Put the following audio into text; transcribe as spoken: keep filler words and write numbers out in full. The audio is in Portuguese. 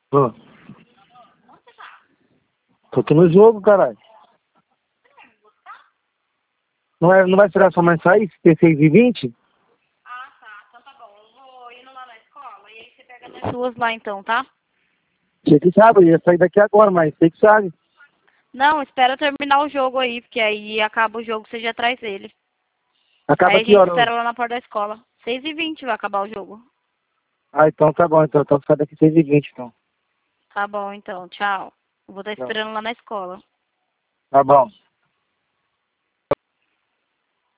Ô, tô aqui no jogo, caralho. Não, é, não vai esperar sua mãe sair? Se ter seis e vinte? Ah, tá. Então tá bom. Eu vou indo lá na escola e aí você pega as suas lá então, tá? Você que sabe, eu ia sair daqui agora, mas você que sabe. Não, espera eu terminar o jogo aí, porque aí acaba o jogo, você já traz ele. Acaba Aí a que gente hora? espera lá na porta da escola. seis e vinte vai acabar o jogo. Ah, então tá bom, então. Então sai daqui seis e vinte, então. Tá bom, então. Tchau. Eu vou estar Tchau. esperando lá na escola. Tá bom.